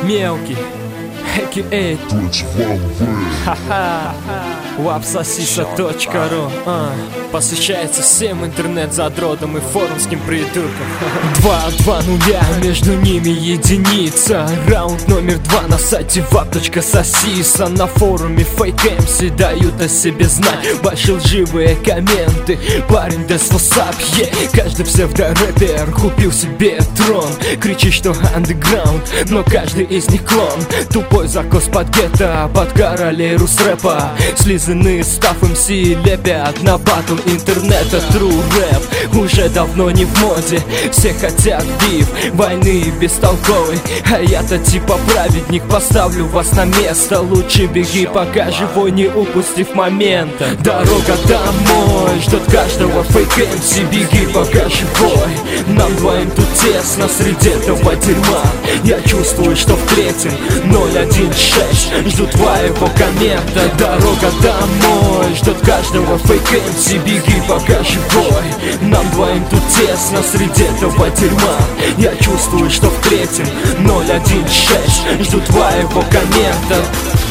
Мелкий, a.k.a. Ха-ха, wapsasisa.ru. Посвящается всем интернет-задротам и форумским придуркам. 2-2-0, между ними единица. Раунд номер 2 на сайте wap.sasisa. На форуме Fake MC дают о себе знать. Большие лживые комменты, парень даст васап, каждый псевдорэпер купил себе трон. Кричит, что андеграунд, но каждый из них клон. Тупой закос под гетто, под королей рус-рэпа. Слизанные став МС лепят на батл интернета. True рэп уже давно не в моде. Все хотят биф, войны бестолковой. А я-то типа праведник, поставлю вас на место. Лучше беги, пока живой, не упустив момента. Дорога домой ждет каждого Fake MC. Беги, пока живой, нам двоим тут тесно среди этого дерьма. Я чувствую, что в третьем 016 жду твоего коммента. Дорога домой ждет каждого Fake MC. Беги, пока живой, нам двоим тут тесно среди этого дерьма. Я чувствую, что в третьем 016 жду твоего коммента.